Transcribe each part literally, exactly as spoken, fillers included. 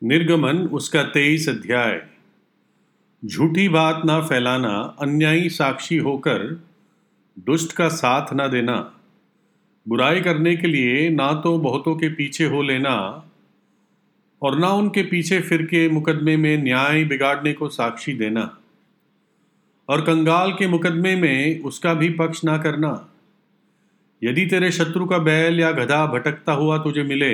निर्गमन उसका तेईस अध्याय। झूठी बात ना फैलाना, अन्यायी साक्षी होकर दुष्ट का साथ ना देना, बुराई करने के लिए ना तो बहुतों के पीछे हो लेना और ना उनके पीछे फिर के मुकदमे में न्याय बिगाड़ने को साक्षी देना, और कंगाल के मुकदमे में उसका भी पक्ष ना करना। यदि तेरे शत्रु का बैल या गधा भटकता हुआ तुझे मिले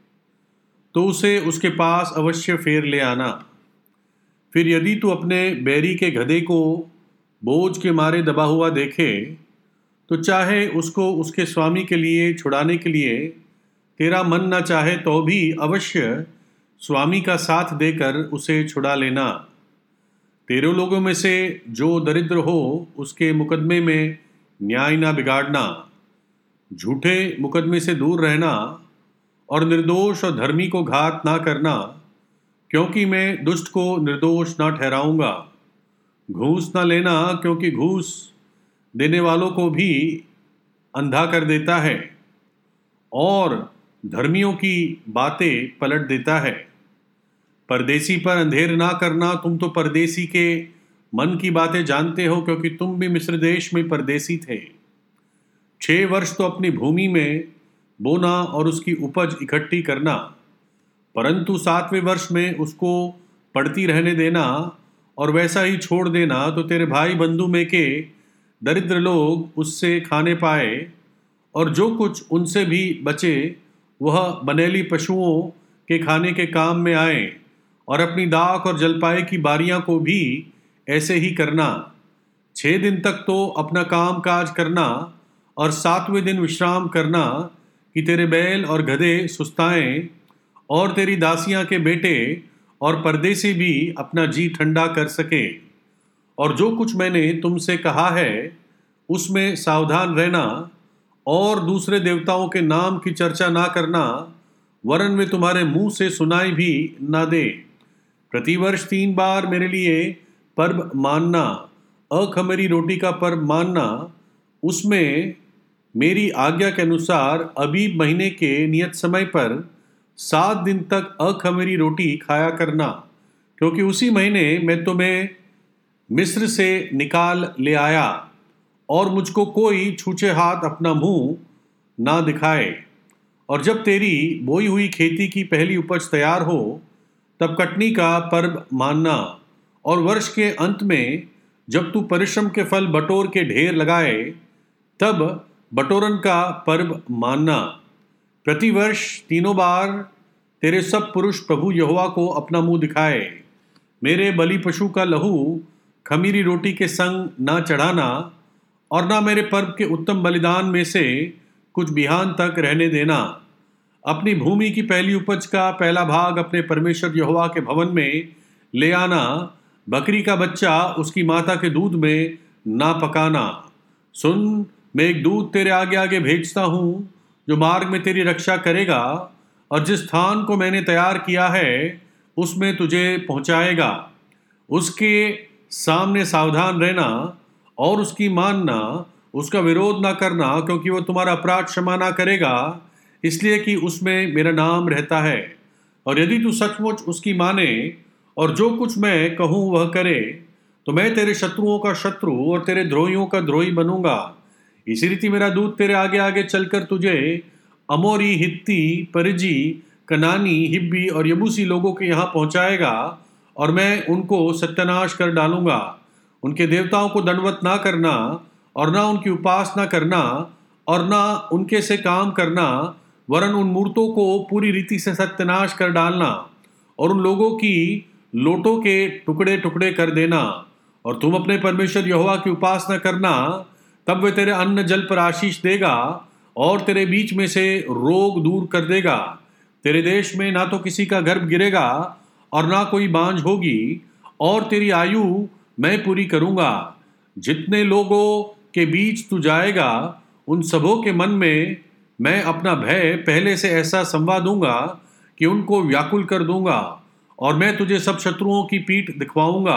तो उसे उसके पास अवश्य फेर ले आना। फिर यदि तू अपने बैरी के गधे को बोझ के मारे दबा हुआ देखे तो चाहे उसको उसके स्वामी के लिए छुड़ाने के लिए तेरा मन न चाहे तो भी अवश्य स्वामी का साथ देकर उसे छुड़ा लेना। तेरे लोगों में से जो दरिद्र हो उसके मुकदमे में न्याय ना बिगाड़ना, झूठे मुकदमे से दूर रहना और निर्दोष और धर्मी को घात ना करना, क्योंकि मैं दुष्ट को निर्दोष ना ठहराऊंगा। घूस ना लेना, क्योंकि घूस देने वालों को भी अंधा कर देता है और धर्मियों की बातें पलट देता है। परदेसी पर अंधेर ना करना, तुम तो परदेसी के मन की बातें जानते हो, क्योंकि तुम भी मिस्र देश में परदेसी थे। छह वर्ष तो अपनी भूमि में बोना और उसकी उपज इकट्ठी करना, परंतु सातवें वर्ष में उसको पड़ती रहने देना और वैसा ही छोड़ देना, तो तेरे भाई बंधु में के दरिद्र लोग उससे खाने पाए और जो कुछ उनसे भी बचे वह बनेली पशुओं के खाने के काम में आए, और अपनी दाख और जलपाई की बारियां को भी ऐसे ही करना। छह दिन तक तो अपना काम काज करना और सातवें दिन विश्राम करना, कि तेरे बैल और गधे सुस्ताएं और तेरी दासियां के बेटे और परदेसी भी अपना जी ठंडा कर सके। और जो कुछ मैंने तुमसे कहा है उसमें सावधान रहना और दूसरे देवताओं के नाम की चर्चा ना करना, वरन वे तुम्हारे मुंह से सुनाई भी ना दे। प्रतिवर्ष तीन बार मेरे लिए पर्व मानना, अखमीरी रोटी का पर्व मानना, उसमें मेरी आज्ञा के अनुसार अबीब महीने के नियत समय पर सात दिन तक अखमीरी रोटी खाया करना, क्योंकि उसी महीने मैं तुम्हें मिस्र से निकाल ले आया और मुझको कोई छूछे हाथ अपना मुंह ना दिखाए। और जब तेरी बोई हुई खेती की पहली उपज तैयार हो तब कटनी का पर्व मानना, और वर्ष के अंत में जब तू परिश्रम के फल बटोर के ढेर लगाए तब बटोरन का पर्व मानना। प्रतिवर्ष तीनों बार तेरे सब पुरुष प्रभु यहोवा को अपना मुंह दिखाए। मेरे बलि पशु का लहू खमीरी रोटी के संग ना चढ़ाना, और ना मेरे पर्व के उत्तम बलिदान में से कुछ बिहान तक रहने देना। अपनी भूमि की पहली उपज का पहला भाग अपने परमेश्वर यहोवा के भवन में ले आना। बकरी का बच्चा उसकी माता के दूध में ना पकाना। सुन, मैं एक दूत तेरे आगे आगे भेजता हूँ जो मार्ग में तेरी रक्षा करेगा, और जिस स्थान को मैंने तैयार किया है उसमें तुझे पहुँचाएगा। उसके सामने सावधान रहना और उसकी मानना, उसका विरोध ना करना, क्योंकि वह तुम्हारा अपराध क्षमा ना करेगा, इसलिए कि उसमें मेरा नाम रहता है। और यदि तू सचमुच उसकी माने और जो कुछ मैं कहूँ वह करे, तो मैं तेरे शत्रुओं का शत्रु और तेरे द्रोहियों का द्रोही बनूंगा। इसी रीति मेरा दूत तेरे आगे आगे चलकर तुझे अमोरी, हित्ती, परिजी, कनानी, हिब्बी और यबूसी लोगों के यहाँ पहुँचाएगा, और मैं उनको सत्यानाश कर डालूंगा। उनके देवताओं को दंडवत ना करना और ना उनकी उपासना करना और ना उनके से काम करना, वरन उन मूर्तों को पूरी रीति से सत्यानाश कर डालना और उन लोगों की लोटों के टुकड़े टुकड़े कर देना। और तुम अपने परमेश्वर यहोवा की उपासना करना, तब वे तेरे अन्न जल पर आशीष देगा और तेरे बीच में से रोग दूर कर देगा। तेरे देश में ना तो किसी का गर्भ गिरेगा और ना कोई बांझ होगी, और तेरी आयु मैं पूरी करूंगा। जितने लोगों के बीच तू जाएगा उन सबों के मन में मैं अपना भय पहले से ऐसा संवा दूंगा कि उनको व्याकुल कर दूंगा, और मैं तुझे सब शत्रुओं की पीठ दिखवाऊंगा।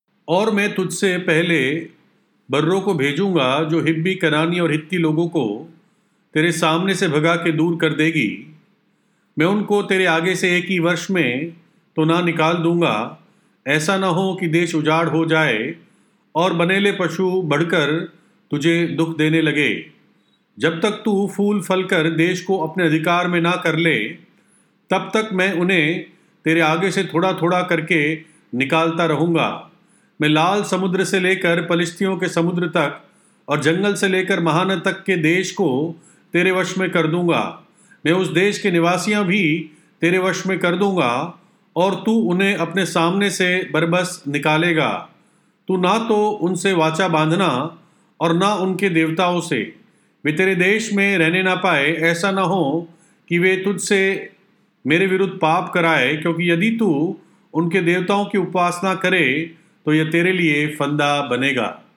और मैं तुझसे पहले बर्रों को भेजूंगा जो हिब्बी, कनानी और हित्ती लोगों को तेरे सामने से भगा के दूर कर देगी। मैं उनको तेरे आगे से एक ही वर्ष में तो ना निकाल दूंगा। ऐसा न हो कि देश उजाड़ हो जाए और बनेले पशु बढ़कर तुझे दुख देने लगे। जब तक तू फूल फल कर देश को अपने अधिकार में ना कर ले, तब तक मैं उन्हें तेरे आगे से थोड़ा थोड़ा करके निकालता रहूँगा। मैं लाल समुद्र से लेकर पलिश्तियों के समुद्र तक और जंगल से लेकर महानद तक के देश को तेरे वश में कर दूंगा। मैं उस देश के निवासियां भी तेरे वश में कर दूंगा और तू उन्हें अपने सामने से बरबस निकालेगा। तू ना तो उनसे वाचा बांधना और ना उनके देवताओं से। वे तेरे देश में रहने ना पाए। ऐसा ना हो कि वे तुझसे मेरे विरुद्ध पाप कराए, क्योंकि यदि तू उनके देवताओं की उपासना करे तो यह तेरे लिए फंदा बनेगा।